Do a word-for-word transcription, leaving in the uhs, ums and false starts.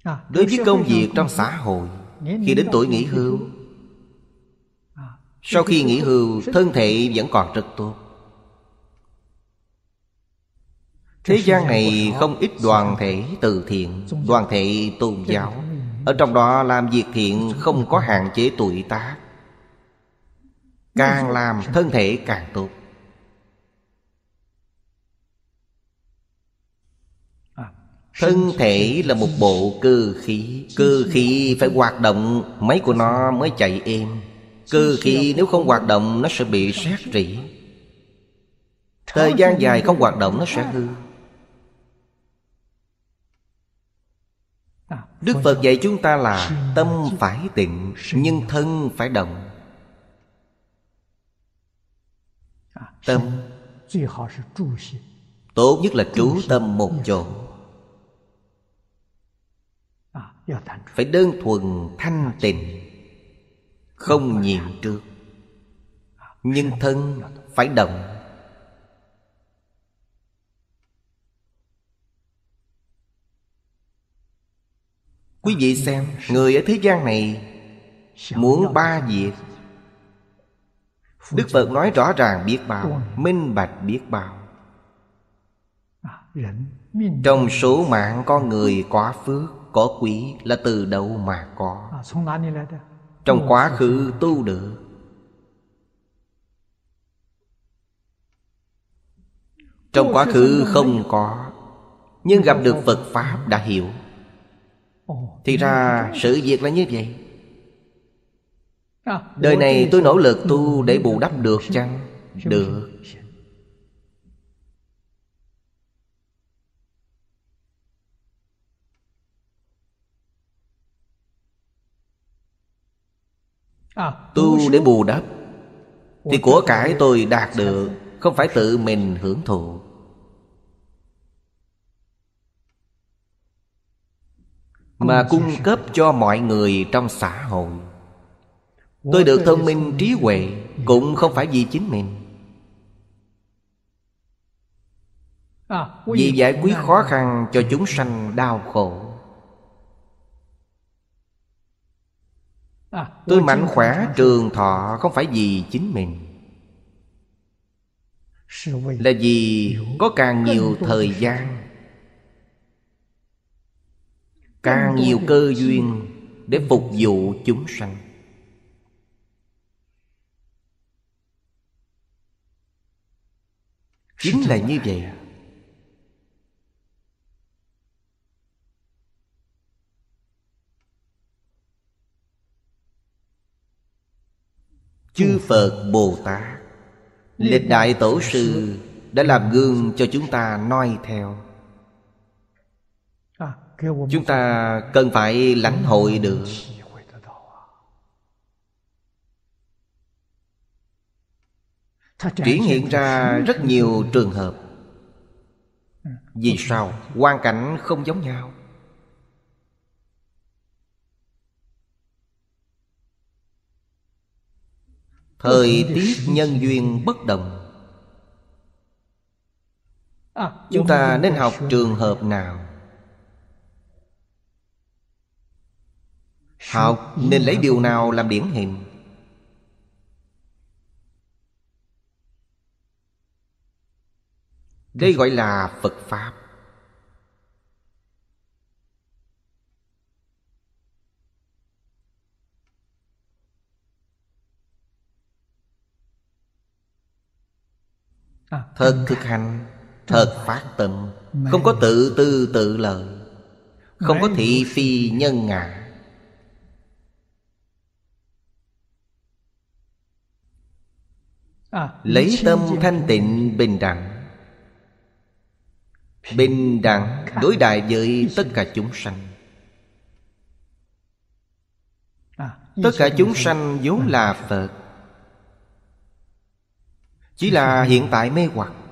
Đối với công việc trong xã hội, khi đến tuổi nghỉ hưu, sau khi nghỉ hưu, thân thể vẫn còn rất tốt. Thế gian này không ít đoàn thể từ thiện, đoàn thể tôn giáo. Ở trong đó làm việc thiện không có hạn chế tuổi tác. Càng làm thân thể càng tốt. Thân thể là một bộ cơ khí. Cơ khí phải hoạt động, máy của nó mới chạy êm. Cơ khí nếu không hoạt động, nó sẽ bị rét rỉ. Thời gian dài không hoạt động, nó sẽ hư. Đức Phật dạy chúng ta là tâm phải tịnh, nhưng thân phải động. Tâm tốt nhất là trú tâm một chỗ. Phải đơn thuần thanh tịnh, không nhiễm trước. Nhưng thân phải động. Quý vị xem, người ở thế gian này muốn ba việc, Đức Phật nói rõ ràng biết bao, minh bạch biết bao. Trong số mạng con người có phước, có quý là từ đâu mà có? Trong quá khứ tu được. Trong quá khứ không có, nhưng gặp được Phật Pháp đã hiểu. Thì ra sự việc là như vậy. Đời này tôi nỗ lực tu để bù đắp được chăng? Được. Tu để bù đắp thì của cải tôi đạt được, không phải tự mình hưởng thụ. Mà cung cấp cho mọi người trong xã hội. Tôi được thông minh trí huệ cũng không phải vì chính mình, vì giải quyết khó khăn cho chúng sanh đau khổ. Tôi mạnh khỏe trường thọ không phải vì chính mình, là vì có càng nhiều thời gian, càng nhiều cơ duyên để phục vụ chúng sanh. Chính là như vậy. Chư Phật Bồ Tát, lịch đại tổ sư đã làm gương cho chúng ta noi theo. Chúng ta cần phải lãnh hội được. Triển hiện ra rất nhiều trường hợp. Vì sao? Hoàn cảnh không giống nhau. Thời tiết nhân duyên bất đồng. Chúng ta nên học trường hợp nào? Học nên lấy điều nào làm điển hình? Đây gọi là Phật Pháp. Thật thực hành, thật phát tâm, không có tự tư tự lợi, không có thị phi nhân ngã. Lấy tâm thanh tịnh bình đẳng. Bình đẳng đối đại với tất cả chúng sanh. Tất cả chúng sanh vốn là Phật, chỉ là hiện tại mê hoặc.